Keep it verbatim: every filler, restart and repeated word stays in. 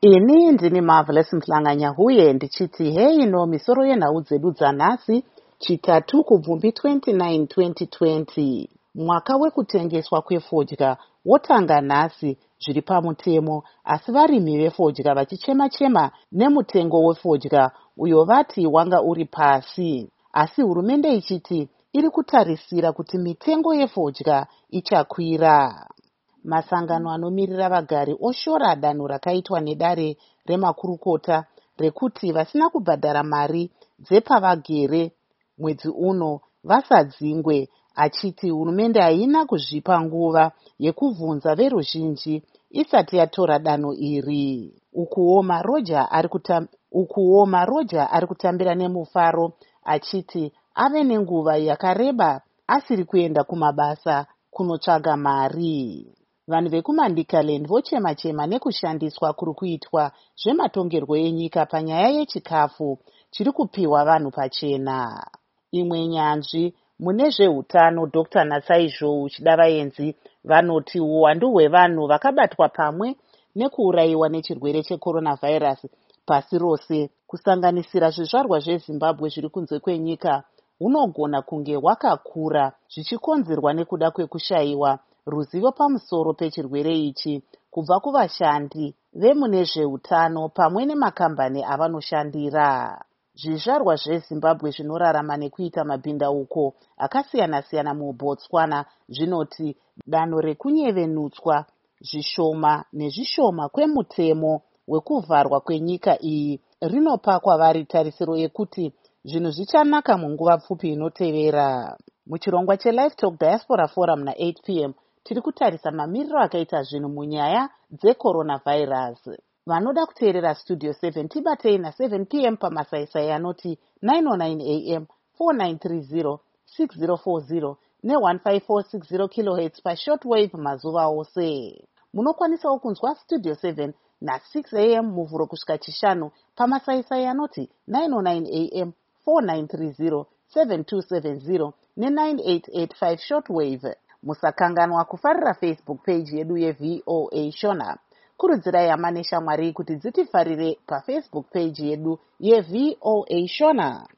Ini ndini Marvelous Mhlanganya uye ndichiti hei no misoro yenhau dzedu dzanhasi chitatu kubvumbi twenty-nine twenty twenty. Mwaka wekutengeswa kwefodya wotanga nhasi zviri pamutemo, asi varimi vefodya vachichema-chema nemutengo wefodya uyo vati wanga uri pasi. Asi hurumende ichiti iri kutarisira kuti mitengo yefodya ichakwira. Masangano anomirira vagari oshora danho rakaitwa nedare remakurukota rekuti vasina kubhadhara mari dzepavagere mwedzi uno vasadzingwe, achiti hurumende haina kuzvipa nguva yekubvunza veruzhinji isati yatora danho iri. Ukuwo Maroja ari kutam... ukuwo Maroja ari kutambira nemufaro achiti ave nenguva yakareba asiri kuenda kumabasa kunotsvaga mari. Vanhu vekuMandikaland vochema-chema nekushandiswa kuri kuitwa zvematongerwo enyika panyaya yechikafu chiri kupiwa vanhu pachena. Imwe nyanzvi mune zveutano Doctor Natsai Zhou Chidavayenzi vanoti uwandu hwevanhu vakabatwa pamwe nekuurayiwa nechirwere checoronavirus pasi rose, kusanganisira zvizvarwa zveZimbabwe zviri kunze kwenyika, hunogona kunge hwakakura zvichikonzerwa nekuda kwekushayiwa ruzivo pamusoro pechirwere ichi kubva kuvashandi vemune zveutano pamwe nemakambani avanoshandira. Zvizvarwa zveZimbabwe zvinorarama nekuita mabhindauko akasiyana-siyana muBotswana zvinoti danho rekunyevenutswa zvishoma nezvishoma kwemutemo wekuvharwa kwenyika iyi rinopa kwavari tarisiro yekuti zvinhu zvichanaka munguva pfupi inotevera. Muchirongwa cheLive Talk Diaspora Forum na-eight p m tiri kutarisa mamiriro akaita zvinhu munyaya dzecoronavirus. Vanoda kuteerera Studio seven tibatei na-seven p m pamasaisai anoti nine oh nine a m, four nine three zero, six zero four zero ne-one five four six zero kilohertz pashortwave mazuva ose. Munokwanisawo kunzwa Studio seven na-six a m muvhuro kusvika chishanu pamasaisai anoti nine oh nine a m, four nine three zero, seven two seven zero ne-nine eight eight five shortwave. Musakanganwa kufarira Facebook page yedu yeV O A Shona. Kurudzirai hama neshamwari kuti dzitifarire paFacebook page yedu yeV O A Shona.